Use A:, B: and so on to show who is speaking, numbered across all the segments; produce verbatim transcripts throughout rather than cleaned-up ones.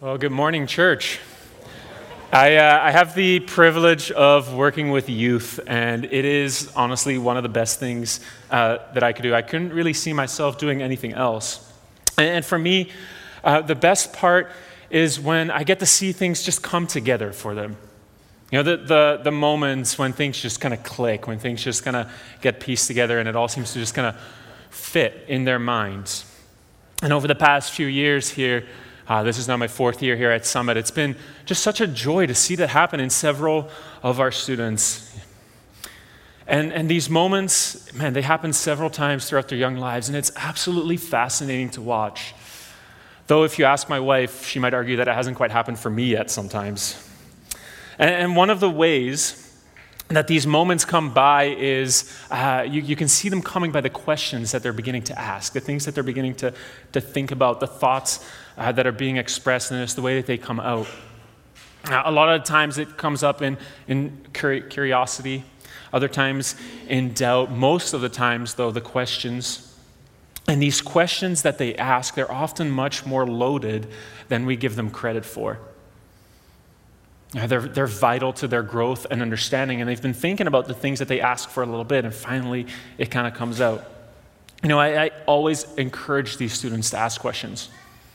A: Well, good morning, church. I, uh, I have the privilege of working with youth, and it is honestly one of the best things uh, that I could do. I couldn't really see myself doing anything else. And, and for me, uh, the best part is when I get to see things just come together for them. You know, the, the, the moments when things just kind of click, when things just kind of get pieced together and it all seems to just kind of fit in their minds. And over the past few years here, Uh, this is now my fourth year here at Summit. It's been just such a joy to see that happen in several of our students. And, and these moments, man, they happen several times throughout their young lives, and it's absolutely fascinating to watch. Though if you ask my wife, she might argue that it hasn't quite happened for me yet sometimes. And, and one of the ways that these moments come by is uh, you, you can see them coming by the questions that they're beginning to ask, the things that they're beginning to, to think about, the thoughts uh, that are being expressed, and it's the way that they come out. Uh, a lot of times it comes up in, in curiosity, other times in doubt. Most of the times, though, the questions, and these questions that they ask, they're often much more loaded than we give them credit for. They're, they're vital to their growth and understanding, and they've been thinking about the things that they ask for a little bit, and finally it kind of comes out. You know, I, I always encourage these students to ask questions.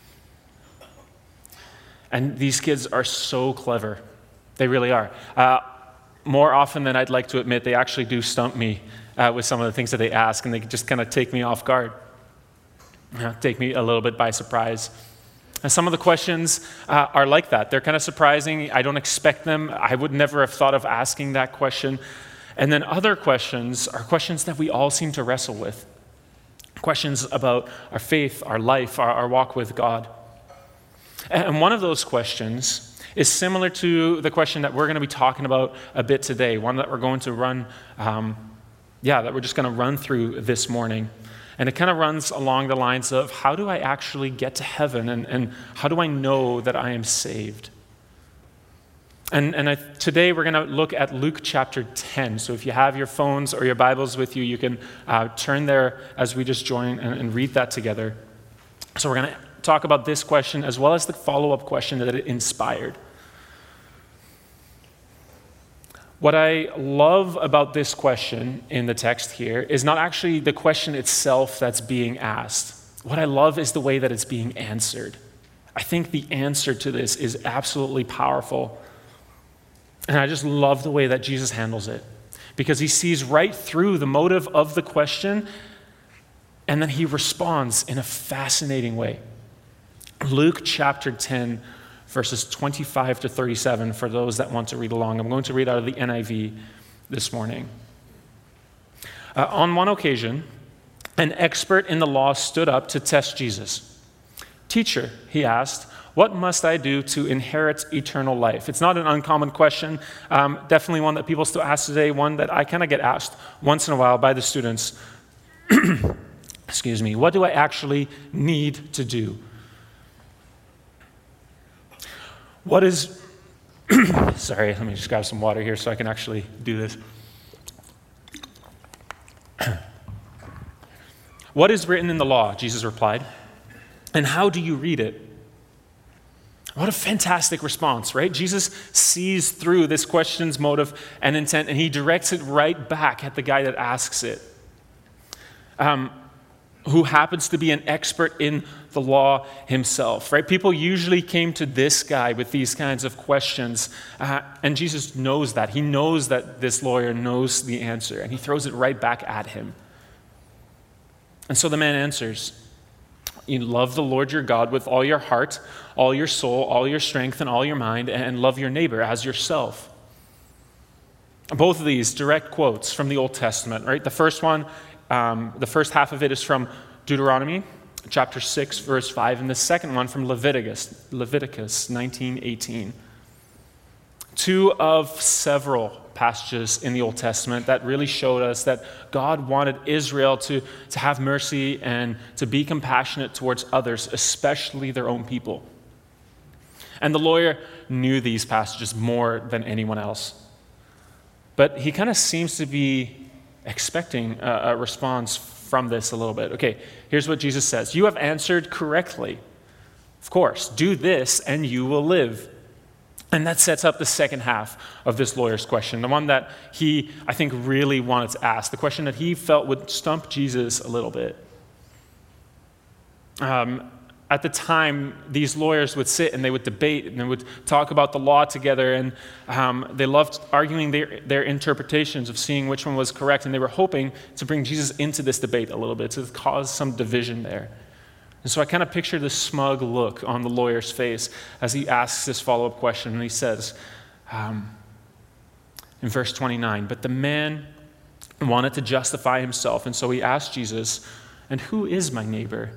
A: And these kids are so clever. They really are. Uh, more often than I'd like to admit, they actually do stump me uh, with some of the things that they ask, and they just kind of take me off guard, you know, take me a little bit by surprise. And some of the questions uh, are like that. They're kind of surprising. I don't expect them. I would never have thought of asking that question. And then other questions are questions that we all seem to wrestle with. Questions about our faith, our life, our, our walk with God. And one of those questions is similar to the question that we're going to be talking about a bit today, one that we're going to run, um, yeah, that we're just going to run through this morning. And it kind of runs along the lines of, how do I actually get to heaven, and, and how do I know that I am saved? And, and I, today we're going to look at Luke chapter ten. So if you have your phones or your Bibles with you, you can uh, turn there as we just join and, and read that together. So we're going to talk about this question as well as the follow-up question that it inspired. What I love about this question in the text here is not actually the question itself that's being asked. What I love is the way that it's being answered. I think the answer to this is absolutely powerful. And I just love the way that Jesus handles it, because he sees right through the motive of the question, and then he responds in a fascinating way. Luke chapter ten, verses twenty-five to thirty-seven, for those that want to read along. I'm going to read out of the N I V this morning. Uh, on one occasion, an expert in the law stood up to test Jesus. "Teacher," he asked, "what must I do to inherit eternal life?" It's not an uncommon question, um, definitely one that people still ask today, one that I kind of get asked once in a while by the students. Excuse me. What do I actually need to do? What is, sorry, let me just grab some water here so I can actually do this. "What is written in the law?" Jesus replied. "And how do you read it?" What a fantastic response, right? Jesus sees through this question's motive and intent, and he directs it right back at the guy that asks it, um, who happens to be an expert in the law himself, right? People usually came to this guy with these kinds of questions, uh, and Jesus knows that. He knows that this lawyer knows the answer, and he throws it right back at him. And so the man answers, "You love the Lord your God with all your heart, all your soul, all your strength, and all your mind, and love your neighbor as yourself." Both of these direct quotes from the Old Testament, right? The first one, um, the first half of it is from Deuteronomy chapter six, verse five, and the second one from Leviticus, Leviticus nineteen eighteen. Two of several passages in the Old Testament that really showed us that God wanted Israel to, to have mercy and to be compassionate towards others, especially their own people. And the lawyer knew these passages more than anyone else. But he kind of seems to be expecting a, a response from this a little bit. Okay, here's what Jesus says. "You have answered correctly. Of course, do this and you will live. And that sets up the second half of this lawyer's question, the one that he, I think, really wanted to ask, the question that he felt would stump Jesus a little bit. Um, at the time, these lawyers would sit and they would debate and they would talk about the law together, and um, they loved arguing their, their interpretations of seeing which one was correct, and they were hoping to bring Jesus into this debate a little bit, to cause some division there. And so I kind of picture this smug look on the lawyer's face as he asks this follow-up question, and he says um, in verse twenty-nine, "But the man wanted to justify himself, and so he asked Jesus, 'And who is my neighbor?'"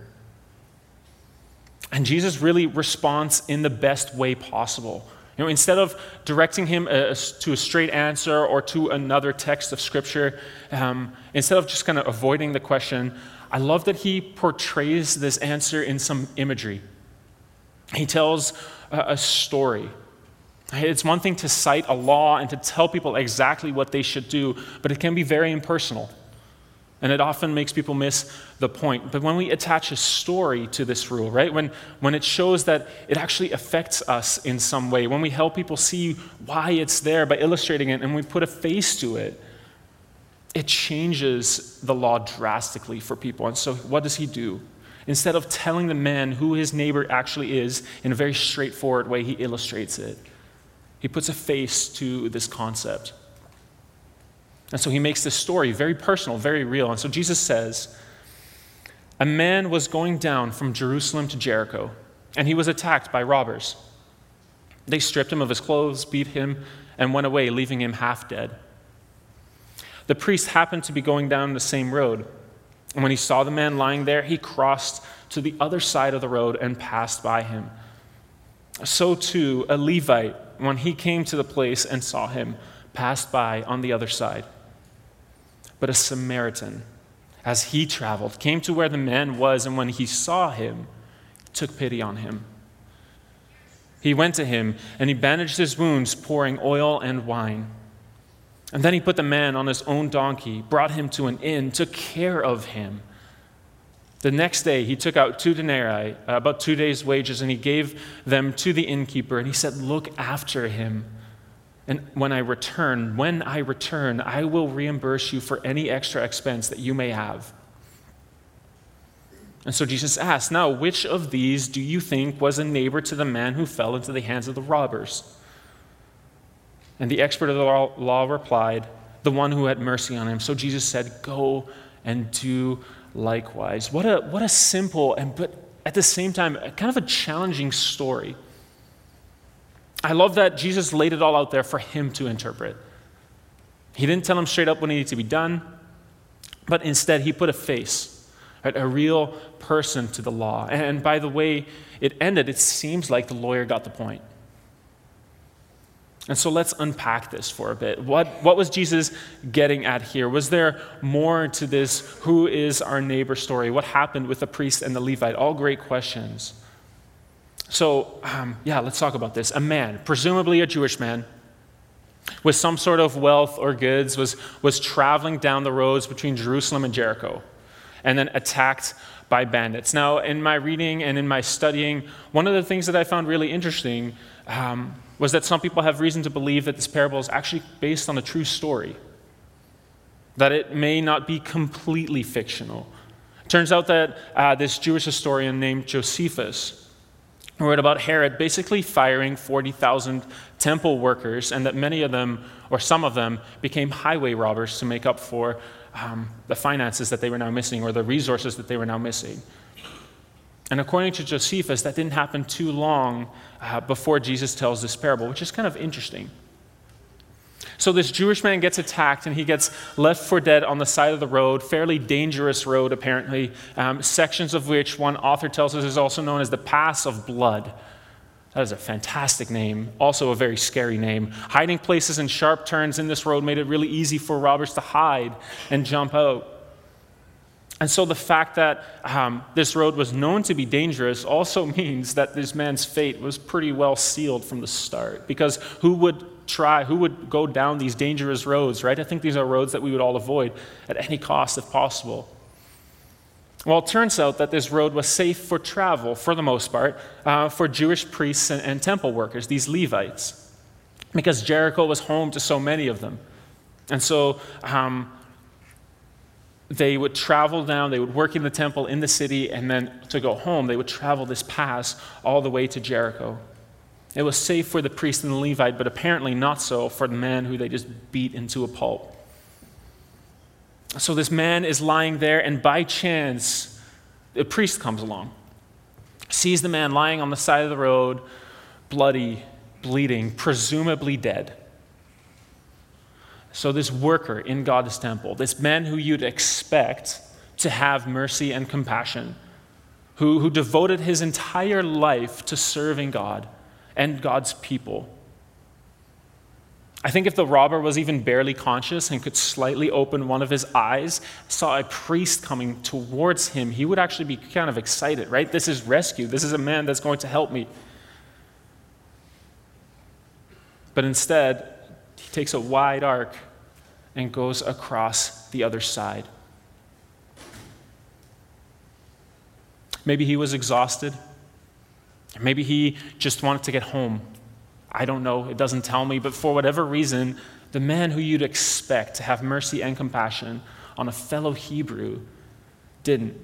A: And Jesus really responds in the best way possible. You know, instead of directing him a, to a straight answer or to another text of Scripture, um, instead of just kind of avoiding the question, I love that he portrays this answer in some imagery. He tells a, a story. It's one thing to cite a law and to tell people exactly what they should do, but it can be very impersonal. And it often makes people miss the point. But when we attach a story to this rule, right, when, when it shows that it actually affects us in some way, when we help people see why it's there by illustrating it and we put a face to it, it changes the law drastically for people. And so what does he do? Instead of telling the man who his neighbor actually is in a very straightforward way, he illustrates it. He puts a face to this concept. And so he makes this story very personal, very real. And so Jesus says, "A man was going down from Jerusalem to Jericho, and he was attacked by robbers. They stripped him of his clothes, beat him, and went away, leaving him half dead. The priest happened to be going down the same road, and when he saw the man lying there, he crossed to the other side of the road and passed by him. So too, a Levite, when he came to the place and saw him, passed by on the other side. But a Samaritan, as he traveled, came to where the man was, and when he saw him, took pity on him. He went to him, and he bandaged his wounds, pouring oil and wine. And then he put the man on his own donkey, brought him to an inn, took care of him. The next day, he took out two denarii, about two days' wages, and he gave them to the innkeeper, and he said, 'Look after him. And when I return, when I return, I will reimburse you for any extra expense that you may have.' And so Jesus asked, 'Now, which of these do you think was a neighbor to the man who fell into the hands of the robbers?' And the expert of the law replied, 'The one who had mercy on him.' So Jesus said, 'Go and do likewise.'" What a, what a simple and, but at the same time, kind of a challenging story. I love that Jesus laid it all out there for him to interpret. He didn't tell him straight up what needed to be done, but instead he put a face, right, a real person to the law. And by the way it ended, it seems like the lawyer got the point. And so let's unpack this for a bit. What, what was Jesus getting at here? Was there more to this who is our neighbor story? What happened with the priest and the Levite? All great questions. So, um, yeah, let's talk about this. A man, presumably a Jewish man, with some sort of wealth or goods, was, was traveling down the roads between Jerusalem and Jericho, and then attacked by bandits. Now, in my reading and in my studying, one of the things that I found really interesting um, was that some people have reason to believe that this parable is actually based on a true story, that it may not be completely fictional. It turns out that uh, this Jewish historian named Josephus wrote about Herod basically firing forty thousand temple workers, and that many of them, or some of them, became highway robbers to make up for um, the finances that they were now missing, or the resources that they were now missing. And according to Josephus, that didn't happen too long uh, before Jesus tells this parable, which is kind of interesting. So this Jewish man gets attacked, and he gets left for dead on the side of the road, fairly dangerous road apparently, um, sections of which one author tells us is also known as the Pass of Blood. That is a fantastic name, also a very scary name. Hiding places and sharp turns in this road made it really easy for robbers to hide and jump out. And so the fact that um, this road was known to be dangerous also means that this man's fate was pretty well sealed from the start, because who would try, who would go down these dangerous roads, right? I think these are roads that we would all avoid at any cost if possible. Well, it turns out that this road was safe for travel, for the most part, uh, for Jewish priests and, and temple workers, these Levites, because Jericho was home to so many of them. And so um, they would travel down, they would work in the temple in the city, and then to go home, they would travel this pass all the way to Jericho. It was safe for the priest and the Levite, but apparently not so for the man who they just beat into a pulp. So this man is lying there, and by chance, a priest comes along, sees the man lying on the side of the road, bloody, bleeding, presumably dead. So this worker in God's temple, this man who you'd expect to have mercy and compassion, who, who devoted his entire life to serving God and God's people. I think if the robber was even barely conscious and could slightly open one of his eyes, saw a priest coming towards him, he would actually be kind of excited, right? This is rescue. This is a man that's going to help me. But instead, he takes a wide arc and goes across the other side. Maybe he was exhausted. Maybe he just wanted to get home. I don't know, it doesn't tell me, but for whatever reason, the man who you'd expect to have mercy and compassion on a fellow Hebrew didn't.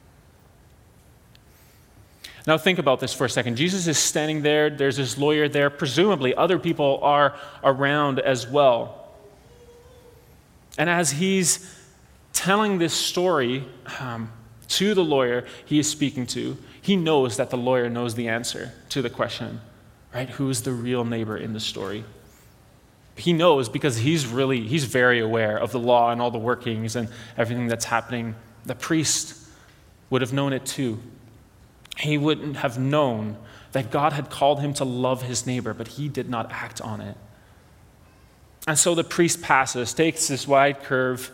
A: Now think about this for a second. Jesus is standing there, there's this lawyer there, presumably other people are around as well. And as he's telling this story um, to the lawyer he is speaking to, he knows that the lawyer knows the answer to the question. Right? Who is the real neighbor in the story? He knows because he's really, he's very aware of the law and all the workings and everything that's happening. The priest would have known it too. He wouldn't have known that God had called him to love his neighbor, but he did not act on it. And so the priest passes, takes this wide curve,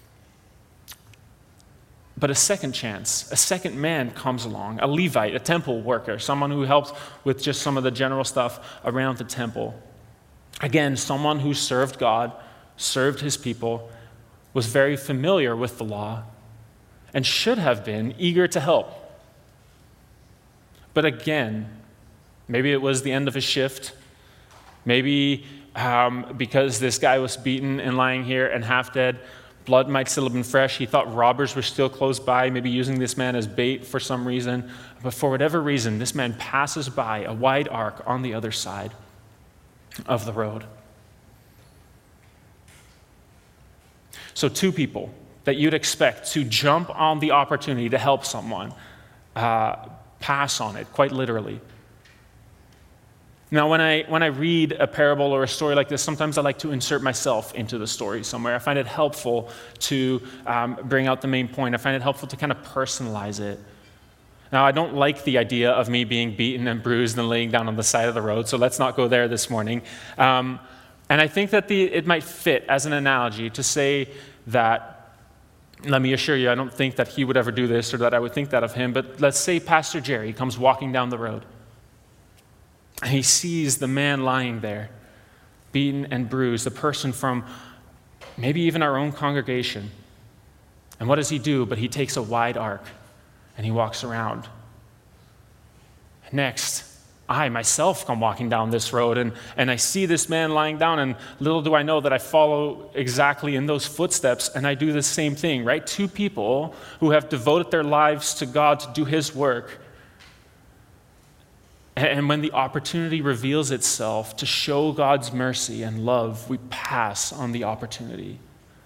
A: but a second chance, a second man comes along, a Levite, a temple worker, someone who helps with just some of the general stuff around the temple. Again, someone who served God, served his people, was very familiar with the law, and should have been eager to help. But again, maybe it was the end of his shift, maybe um, because this guy was beaten and lying here and half dead, blood might still have been fresh. He thought robbers were still close by, maybe using this man as bait for some reason. But for whatever reason, this man passes by a wide arc on the other side of the road. So two people that you'd expect to jump on the opportunity to help someone uh, pass on it, quite literally. Now, when I when I read a parable or a story like this, sometimes I like to insert myself into the story somewhere. I find it helpful to um, bring out the main point. I find it helpful to kind of personalize it. Now, I don't like the idea of me being beaten and bruised and laying down on the side of the road, so let's not go there this morning. Um, and I think that the, it might fit as an analogy to say that, let me assure you, I don't think that he would ever do this or that I would think that of him, but let's say Pastor Jerry comes walking down the road. And he sees the man lying there, beaten and bruised, the person from maybe even our own congregation. And what does he do? But he takes a wide arc and he walks around. Next, I myself come walking down this road and, and I see this man lying down, and little do I know that I follow exactly in those footsteps and I do the same thing, right? Two people who have devoted their lives to God to do his work. And when the opportunity reveals itself to show God's mercy and love, we pass on the opportunity.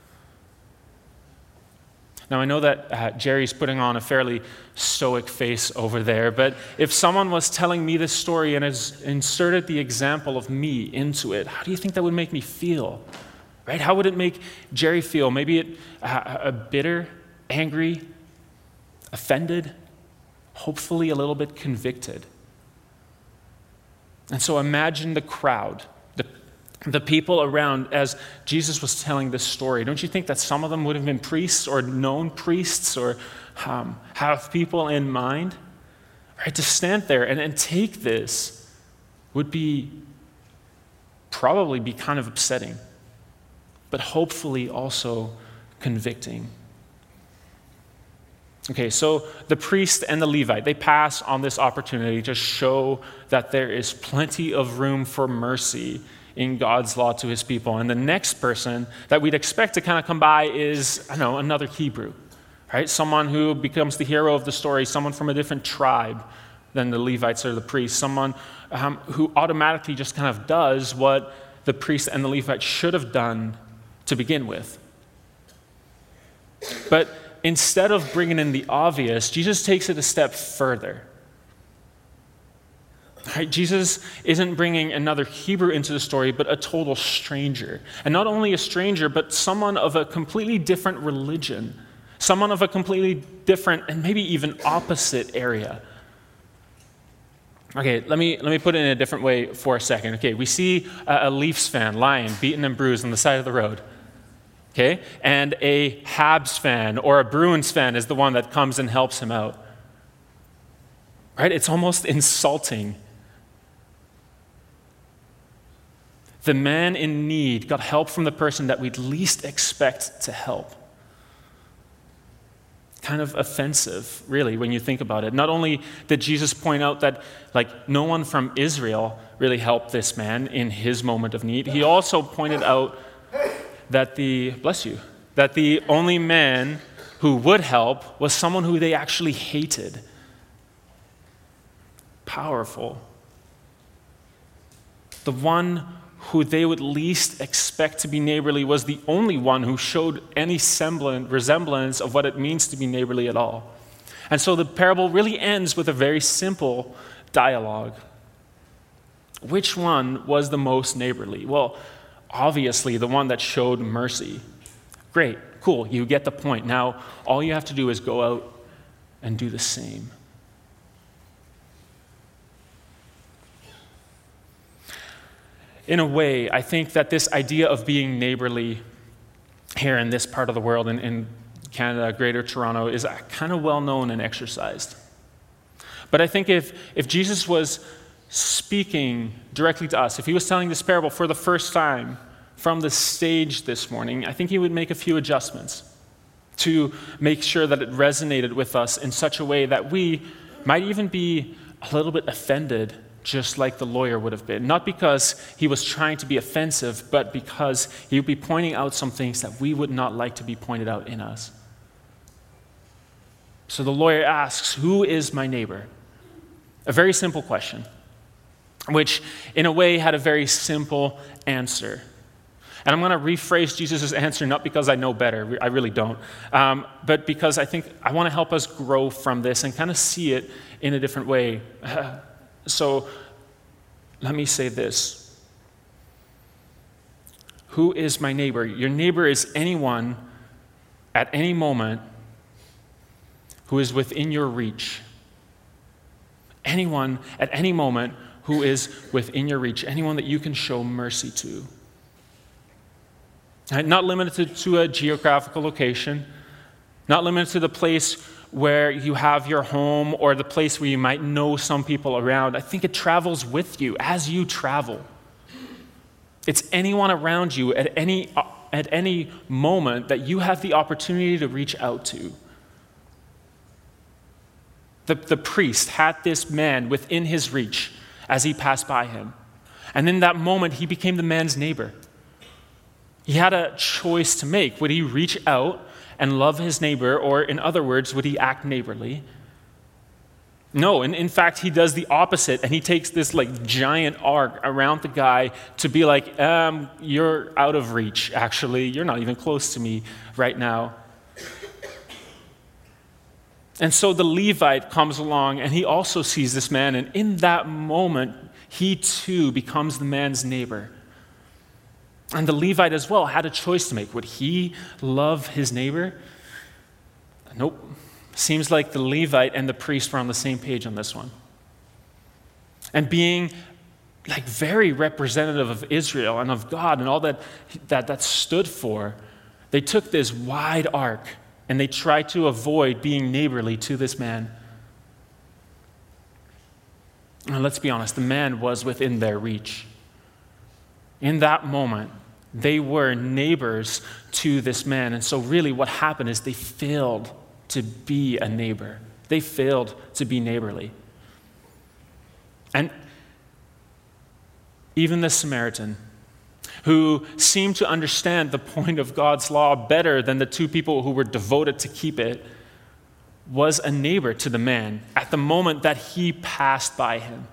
A: Now, I know that uh, Jerry's putting on a fairly stoic face over there, but if someone was telling me this story and has inserted the example of me into it, how do you think that would make me feel? Right? How would it make Jerry feel? Maybe it, uh, a bitter, angry, offended, hopefully a little bit convicted. And so imagine the crowd, the, the people around as Jesus was telling this story. Don't you think that some of them would have been priests or known priests or um, have people in mind? Right, to stand there and, and take this would be probably be kind of upsetting, but hopefully also convicting. Okay, so the priest and the Levite, they pass on this opportunity to show that there is plenty of room for mercy in God's law to his people. And the next person that we'd expect to kind of come by is, I don't know, another Hebrew, right? Someone who becomes the hero of the story, someone from a different tribe than the Levites or the priests, someone um, who automatically just kind of does what the priest and the Levite should have done to begin with. But instead of bringing in the obvious, Jesus takes it a step further. Right? Jesus isn't bringing another Hebrew into the story, but a total stranger. And not only a stranger, but someone of a completely different religion, someone of a completely different and maybe even opposite area. Okay, let me let me put it in a different way for a second. Okay, we see a, a Leafs fan lying, beaten and bruised on the side of the road. Okay, and a Habs fan or a Bruins fan is the one that comes and helps him out. Right? It's almost insulting. The man in need got help from the person that we'd least expect to help. Kind of offensive, really, when you think about it. Not only did Jesus point out that, like, no one from Israel really helped this man in his moment of need, he also pointed out that the, bless you, that the only man who would help was someone who they actually hated. Powerful. The one who they would least expect to be neighborly was the only one who showed any semblance, resemblance of what it means to be neighborly at all. And so the parable really ends with a very simple dialogue. Which one was the most neighborly? Well, obviously the one that showed mercy. Great, cool, you get the point. Now, all you have to do is go out and do the same. In a way, I think that this idea of being neighborly here in this part of the world, in, in Canada, Greater Toronto, is kind of well known and exercised. But I think if, if Jesus was speaking directly to us, if he was telling this parable for the first time from the stage this morning, I think he would make a few adjustments to make sure that it resonated with us in such a way that we might even be a little bit offended, just like the lawyer would have been. Not because he was trying to be offensive, but because he would be pointing out some things that we would not like to be pointed out in us. So the lawyer asks, "Who is my neighbor?" A very simple question, which in a way had a very simple answer. And I'm going to rephrase Jesus' answer, not because I know better, I really don't, um, but because I think I want to help us grow from this and kind of see it in a different way. So let me say this. Who is my neighbor? Your neighbor is anyone at any moment who is within your reach. Anyone at any moment who is within your reach. Anyone that you can show mercy to. Not limited to a geographical location. Not limited to the place where you have your home or the place where you might know some people around. I think it travels with you as you travel. It's anyone around you at any at any moment that you have the opportunity to reach out to. The, the priest had this man within his reach as he passed by him. And in that moment, he became the man's neighbor. He had a choice to make. Would he reach out and love his neighbor, or in other words, would he act neighborly? No, and in fact, he does the opposite, and he takes this like giant arc around the guy to be like, um, you're out of reach, actually. You're not even close to me right now. And so the Levite comes along, and he also sees this man, and in that moment, he too becomes the man's neighbor. And the Levite as well had a choice to make. Would he love his neighbor? Nope. Seems like the Levite and the priest were on the same page on this one. And being like very representative of Israel and of God and all that that, that stood for, they took this wide arc and they tried to avoid being neighborly to this man. And let's be honest, the man was within their reach. In that moment, they were neighbors to this man. And so really what happened is they failed to be a neighbor. They failed to be neighborly. And even the Samaritan, who seemed to understand the point of God's law better than the two people who were devoted to keep it, was a neighbor to the man at the moment that he passed by him.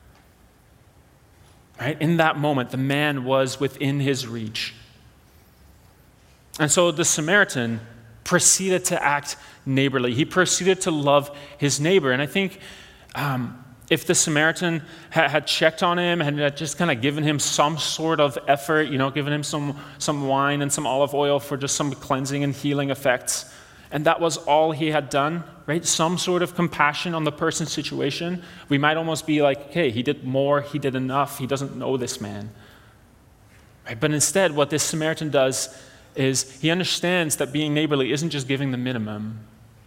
A: Right? In that moment, the man was within his reach. And so the Samaritan proceeded to act neighborly. He proceeded to love his neighbor. And I think um, if the Samaritan ha- had checked on him and had just kind of given him some sort of effort, you know, given him some, some wine and some olive oil for just some cleansing and healing effects, and that was all he had done, right? Some sort of compassion on the person's situation, we might almost be like, okay, he did more, he did enough, he doesn't know this man. Right? But instead, what this Samaritan does is he understands that being neighborly isn't just giving the minimum.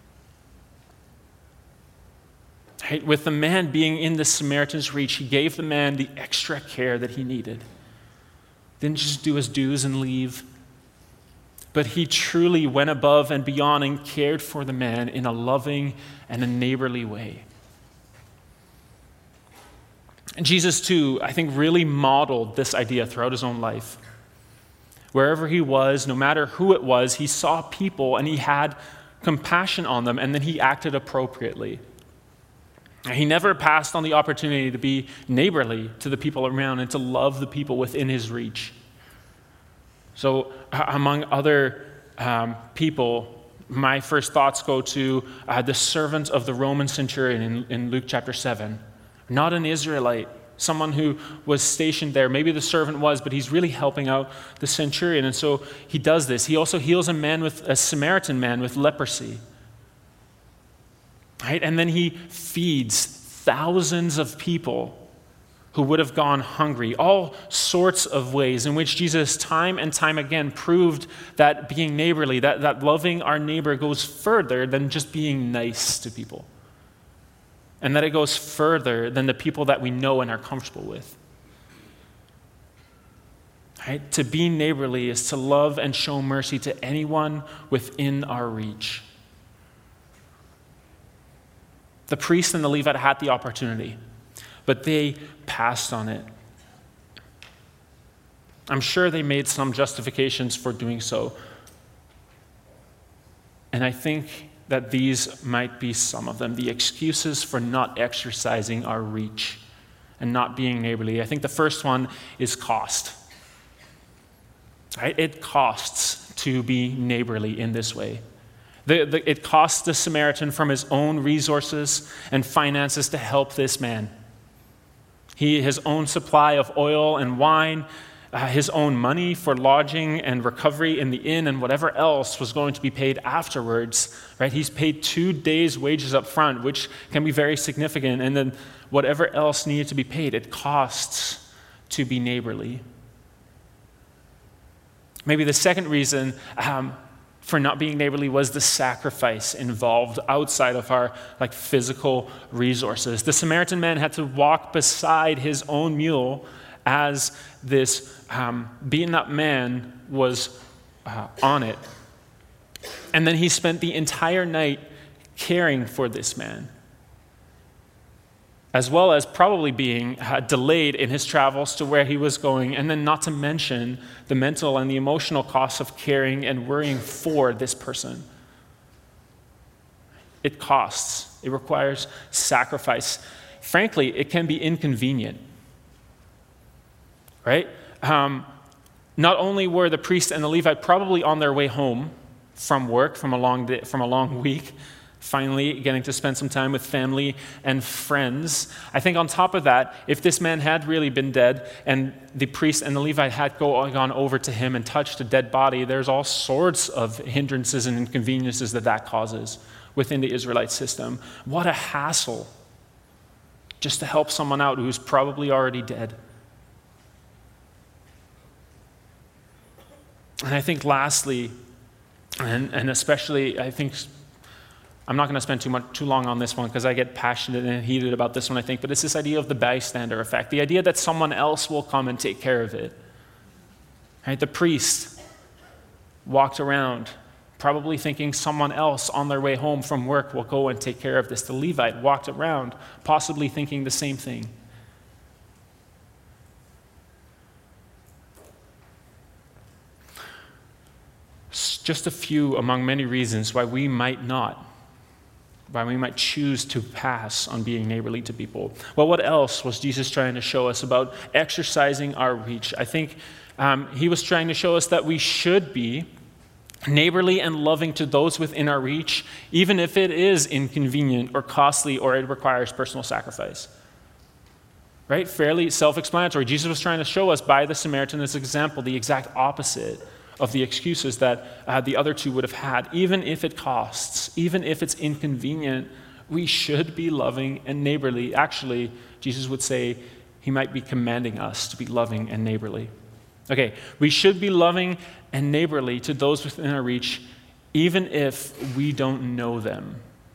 A: Right? With the man being in the Samaritan's reach, he gave the man the extra care that he needed. Didn't just do his dues and leave, but he truly went above and beyond and cared for the man in a loving and a neighborly way. And Jesus, too, I think really modeled this idea throughout his own life. Wherever he was, no matter who it was, he saw people and he had compassion on them, and then he acted appropriately. He never passed on the opportunity to be neighborly to the people around and to love the people within his reach. So among other um, people, my first thoughts go to uh, the servant of the Roman centurion in, in Luke chapter seven. Not an Israelite, someone who was stationed there. Maybe the servant was, but he's really helping out the centurion. And so he does this. He also heals a man with a Samaritan man with leprosy. Right? And then he feeds thousands of people who would have gone hungry. All sorts of ways in which Jesus time and time again proved that being neighborly, that, that loving our neighbor goes further than just being nice to people. And that it goes further than the people that we know and are comfortable with. Right? To be neighborly is to love and show mercy to anyone within our reach. The priest and the Levite had the opportunity, but they passed on it. I'm sure they made some justifications for doing so. And I think that these might be some of them, the excuses for not exercising our reach and not being neighborly. I think the first one is cost. Right? It costs to be neighborly in this way. The, the, it cost the Samaritan from his own resources and finances to help this man. He, his own supply of oil and wine, uh, his own money for lodging and recovery in the inn, and whatever else was going to be paid afterwards. Right? He's paid two days' wages up front, which can be very significant, and then whatever else needed to be paid. It costs to be neighborly. Maybe the second reason um, for not being neighborly was the sacrifice involved outside of our like physical resources. The Samaritan man had to walk beside his own mule as this um, beaten-up man was uh, on it. And then he spent the entire night caring for this man, as well as probably being uh, delayed in his travels to where he was going, and then not to mention the mental and the emotional costs of caring and worrying for this person. It costs. It requires sacrifice. Frankly, it can be inconvenient, right? Um, not only were the priest and the Levite probably on their way home from work, from a long day, from a long week, finally getting to spend some time with family and friends. I think on top of that, if this man had really been dead and the priest and the Levite had go, gone over to him and touched a dead body, there's all sorts of hindrances and inconveniences that that causes within the Israelite system. What a hassle just to help someone out who's probably already dead. And I think lastly, and, and especially I think I'm not going to spend too much too long on this one because I get passionate and heated about this one, I think, but it's this idea of the bystander effect, the idea that someone else will come and take care of it. Right? The priest walked around probably thinking someone else on their way home from work will go and take care of this. The Levite walked around, possibly thinking the same thing. Just a few among many reasons why we might not, why we might choose to pass on being neighborly to people. Well, what else was Jesus trying to show us about exercising our reach? I think um, he was trying to show us that we should be neighborly and loving to those within our reach, even if it is inconvenient or costly or it requires personal sacrifice. Right? Fairly self-explanatory. Jesus was trying to show us by the Samaritan as example the exact opposite of the excuses that uh, the other two would have had. Even if it costs, even if it's inconvenient, we should be loving and neighborly. Actually, Jesus would say he might be commanding us to be loving and neighborly. Okay, we should be loving and neighborly to those within our reach, even if we don't know them.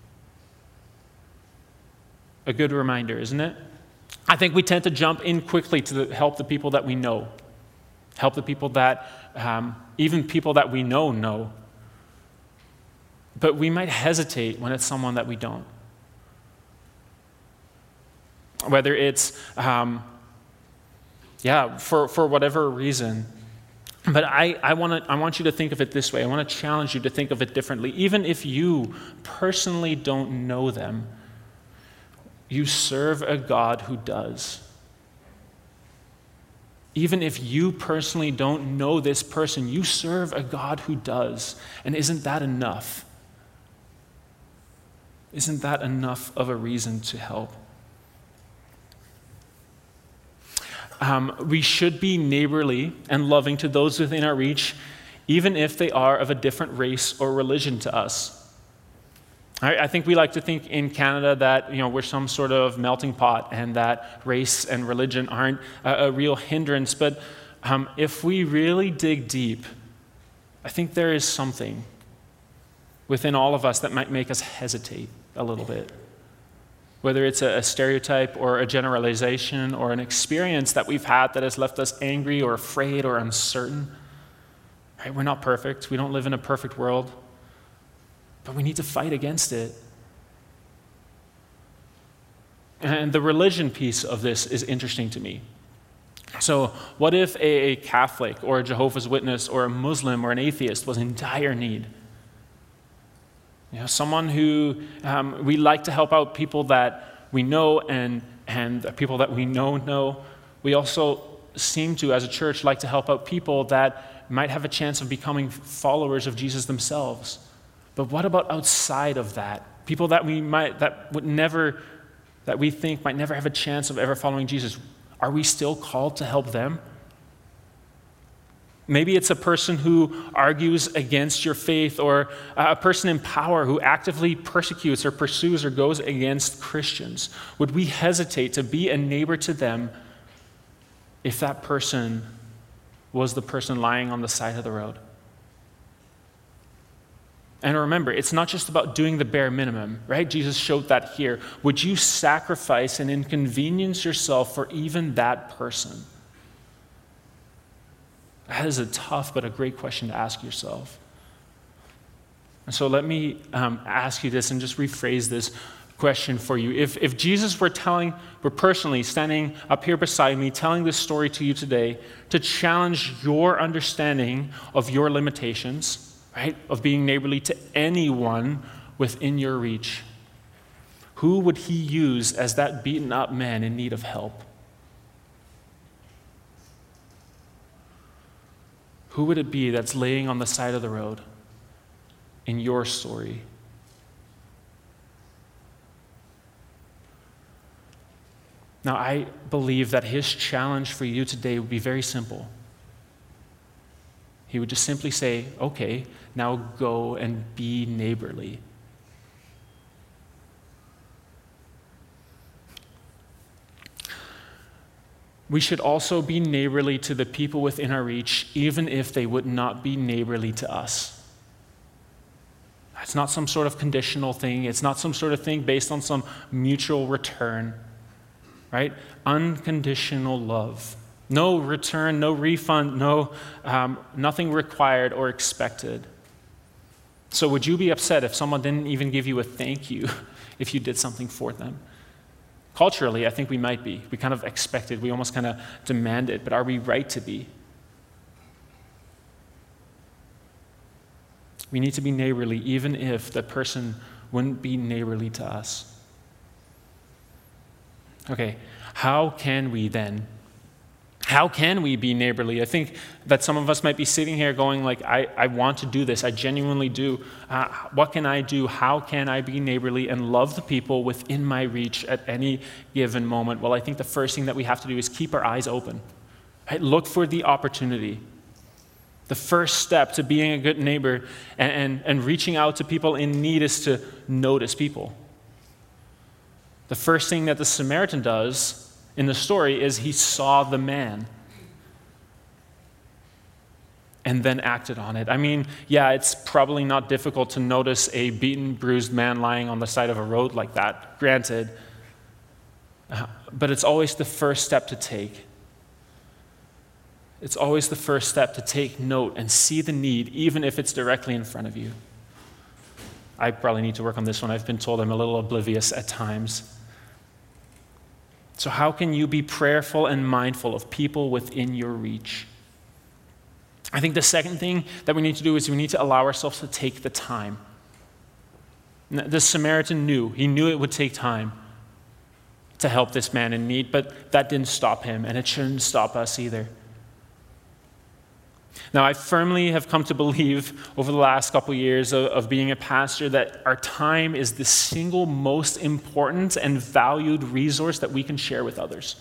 A: A good reminder, isn't it? I think we tend to jump in quickly to the, help the people that we know. Help the people that, um, even people that we know know. But we might hesitate when it's someone that we don't. Whether it's, um, yeah, for, for whatever reason. But I, I, wanna, I want you to think of it this way. I want to challenge you to think of it differently. Even if you personally don't know them, you serve a God who does. Even if you personally don't know this person, you serve a God who does. And isn't that enough? Isn't that enough of a reason to help? Um, we should be neighborly and loving to those within our reach, even if they are of a different race or religion to us. I, I think we like to think in Canada that, you know, we're some sort of melting pot and that race and religion aren't a, a real hindrance. But um, if we really dig deep, I think there is something within all of us that might make us hesitate a little bit. Whether it's a, a stereotype or a generalization or an experience that we've had that has left us angry or afraid or uncertain. Right? We're not perfect. We don't live in a perfect world. But we need to fight against it. And the religion piece of this is interesting to me. So what if a, a Catholic or a Jehovah's Witness or a Muslim or an atheist was in dire need? You know, someone who um, we like to help out people that we know and, and people that we know know. We also seem to, as a church, like to help out people that might have a chance of becoming followers of Jesus themselves. But what about outside of that? People that we might, that would never, that we think might never have a chance of ever following Jesus. Are we still called to help them? Maybe it's a person who argues against your faith, or a person in power who actively persecutes or pursues or goes against Christians. Would we hesitate to be a neighbor to them if that person was the person lying on the side of the road? And remember, it's not just about doing the bare minimum, right? Jesus showed that here. Would you sacrifice and inconvenience yourself for even that person? That is a tough but a great question to ask yourself. And so let me um, ask you this and just rephrase this question for you. If, if Jesus were telling, were personally standing up here beside me, telling this story to you today to challenge your understanding of your limitations, right, of being neighborly to anyone within your reach, who would he use as that beaten up man in need of help? Who would it be that's laying on the side of the road in your story? Now, I believe that his challenge for you today would be very simple. He would just simply say, okay, now go and be neighborly. We should also be neighborly to the people within our reach, even if they would not be neighborly to us. It's not some sort of conditional thing. It's not some sort of thing based on some mutual return, right? Unconditional love. No return, no refund, no um, nothing required or expected. So would you be upset if someone didn't even give you a thank you if you did something for them? Culturally, I think we might be. We kind of expect it. We almost kind of demand it. But are we right to be? We need to be neighborly, even if the person wouldn't be neighborly to us. Okay, how can we then? How can we be neighborly? I think that some of us might be sitting here going like, I, I want to do this. I genuinely do. Uh, what can I do? How can I be neighborly and love the people within my reach at any given moment? Well, I think the first thing that we have to do is keep our eyes open. Right? Look for the opportunity. The first step to being a good neighbor and, and, and reaching out to people in need is to notice people. The first thing that the Samaritan does in the story is he saw the man and then acted on it. I mean, yeah, it's probably not difficult to notice a beaten, bruised man lying on the side of a road like that, granted. Uh, but it's always the first step to take. It's always the first step to take note and see the need, even if it's directly in front of you. I probably need to work on this one. I've been told I'm a little oblivious at times. So how can you be prayerful and mindful of people within your reach? I think the second thing that we need to do is we need to allow ourselves to take the time. The Samaritan knew. He knew it would take time to help this man in need, but that didn't stop him, and it shouldn't stop us either. Now, I firmly have come to believe over the last couple of years of, of being a pastor that our time is the single most important and valued resource that we can share with others.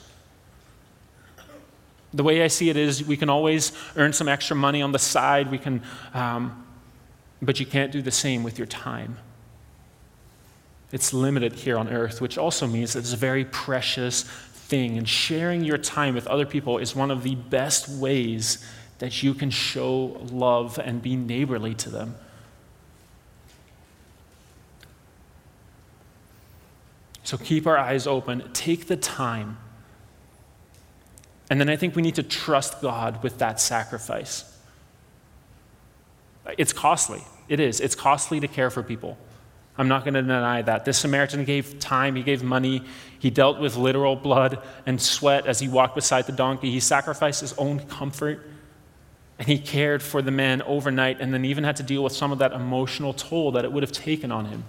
A: The way I see it is we can always earn some extra money on the side, we can, um, but you can't do the same with your time. It's limited here on earth, which also means that it's a very precious thing, and sharing your time with other people is one of the best ways that you can show love and be neighborly to them. So keep our eyes open, take the time. And then I think we need to trust God with that sacrifice. It's costly. It is. It's costly to care for people. I'm not going to deny that. This Samaritan gave time, he gave money, he dealt with literal blood and sweat as he walked beside the donkey. He sacrificed his own comfort. And he cared for the man overnight and then even had to deal with some of that emotional toll that it would have taken on him.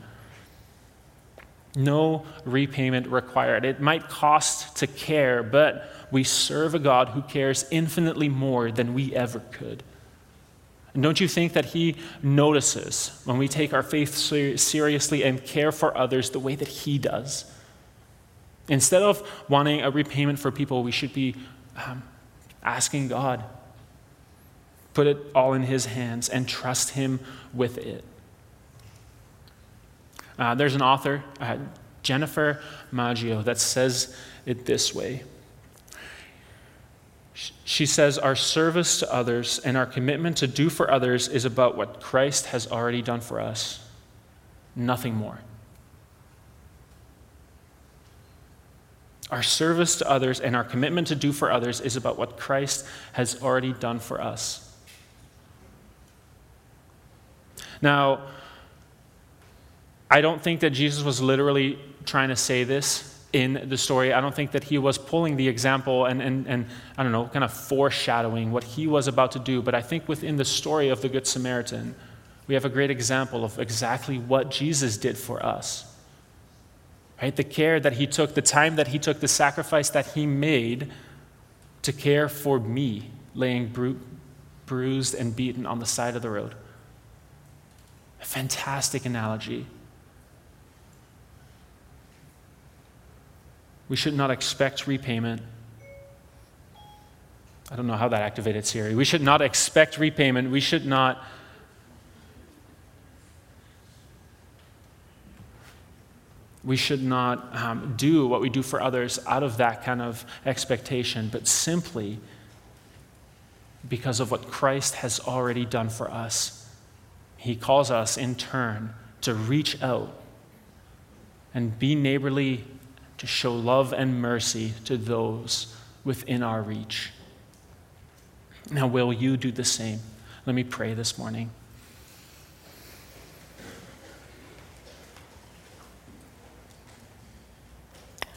A: No repayment required. It might cost to care, but we serve a God who cares infinitely more than we ever could. And don't you think that he notices when we take our faith seriously and care for others the way that he does? Instead of wanting a repayment for people, we should be um, asking God. Put it all in his hands and trust him with it. Uh, there's an author, uh, Jennifer Maggio, that says it this way. She says, our service to others and our commitment to do for others is about what Christ has already done for us. Nothing more. Our service to others and our commitment to do for others is about what Christ has already done for us. Now, I don't think that Jesus was literally trying to say this in the story. I don't think that he was pulling the example and, and, and, I don't know, kind of foreshadowing what he was about to do. But I think within the story of the Good Samaritan, we have a great example of exactly what Jesus did for us. Right? The care that he took, the time that he took, the sacrifice that he made to care for me, laying bru- bruised and beaten on the side of the road. A fantastic analogy. We should not expect repayment. I don't know how that activated Siri. We should not expect repayment. We should not we should not um, do what we do for others out of that kind of expectation, but simply because of what Christ has already done for us. He calls us in turn to reach out and be neighborly, to show love and mercy to those within our reach. Now, will you do the same? Let me pray this morning.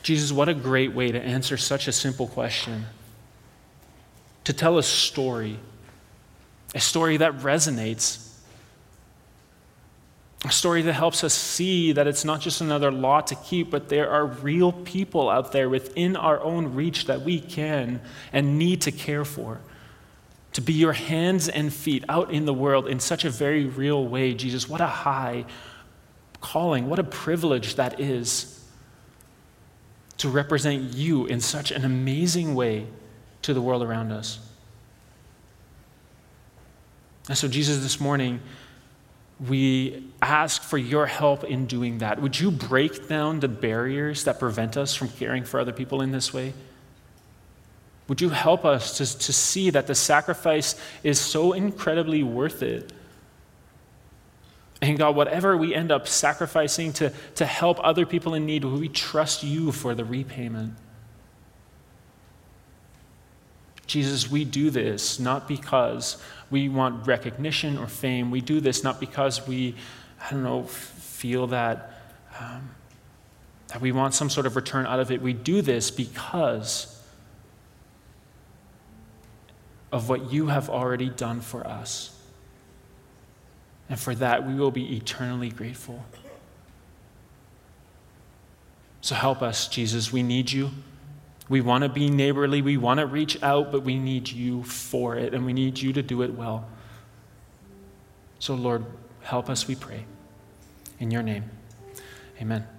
A: Jesus, what a great way to answer such a simple question. To tell a story, a story that resonates, a story that helps us see that it's not just another law to keep, but there are real people out there within our own reach that we can and need to care for. To be your hands and feet out in the world in such a very real way. Jesus, what a high calling, what a privilege that is to represent you in such an amazing way to the world around us. And so, Jesus, this morning, we ask for your help in doing that. Would you break down the barriers that prevent us from caring for other people in this way? Would you help us to, to see that the sacrifice is so incredibly worth it? And God, whatever we end up sacrificing to, to help other people in need, would we trust you for the repayment? Jesus, we do this not because we want recognition or fame. We do this not because we, I don't know, feel that, um, that we want some sort of return out of it. We do this because of what you have already done for us. And for that, we will be eternally grateful. So help us, Jesus. We need you. We want to be neighborly. We want to reach out, but we need you for it, and we need you to do it well. So, Lord, help us, we pray. In your name, amen.